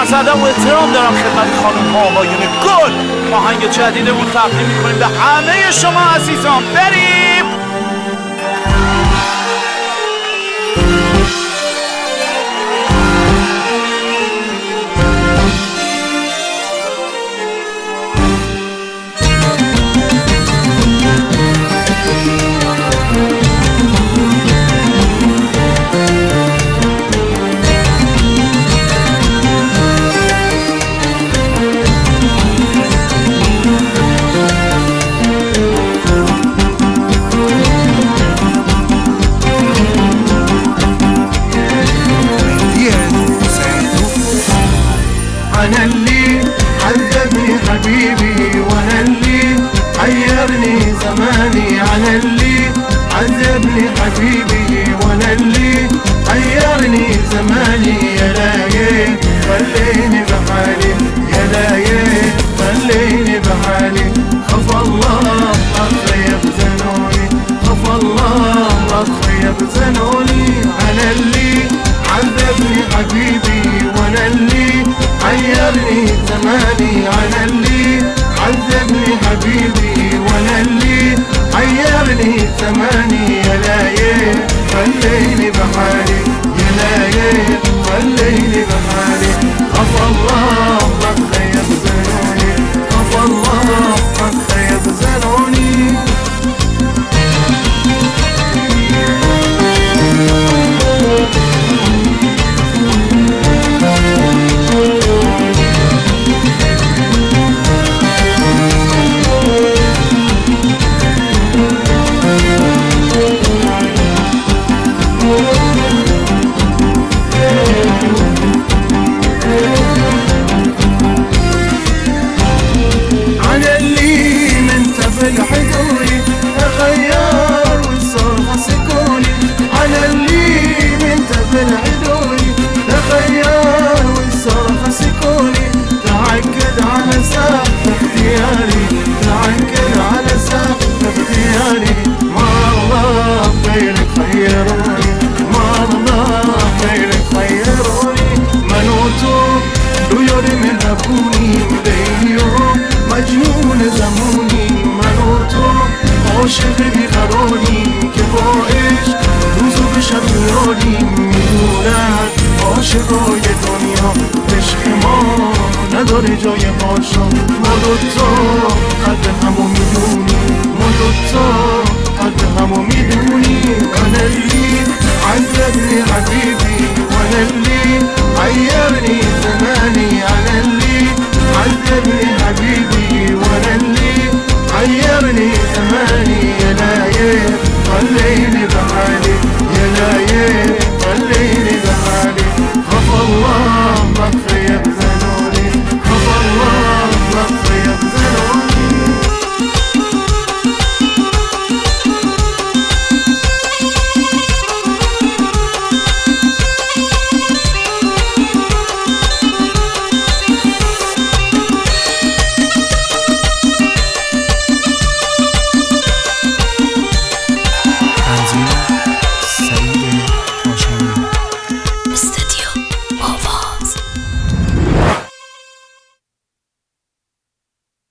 عرض ادب و احترام دارم خدمت خانم ها آقایون گل. آهنگ جدیدمون تقدیم میکنیم به همه شما عزیزان. بریم. أنا اللي عذبني حبيبي وأنا اللي حيرني زماني. أنا اللي عذبني حبيبي وأنا اللي حيرني زماني. يا لايل خليني بحالي، يا لايل خليني بحالي. خف الله أخي يبزنوني، خف الله أخي يبزنوني. أنا اللي عذبني حبيبي وأنا اللي حيرني زماني. أنا اللي عذبني حبيبي وأنا اللي حيرني زماني. يا لايل خليني بحالي، يا لايل خليني بحالي. خف الله أخي يبزنوني، خف الله أخي يبزنوني. أنا اللي منت في الحدوري أخيار والصرخة سكوني. أنا اللي منت في الحدوري أخيار والصرخة سكوني. تعكد على سقف اختياري، تعكد على سقف اختياري. ما الله غيرك خيروني، ما الله غيرك خيروني. منوتو دويوري من هبوني وديو مجنون زمونی. منو تو عاشق بیقراریم که با عشق روز و شب میاریم. میدونن عاشقای دنیا عشق ما نداره جای هاشا. ما دوتا قدر همو میدونیم، ما دوتا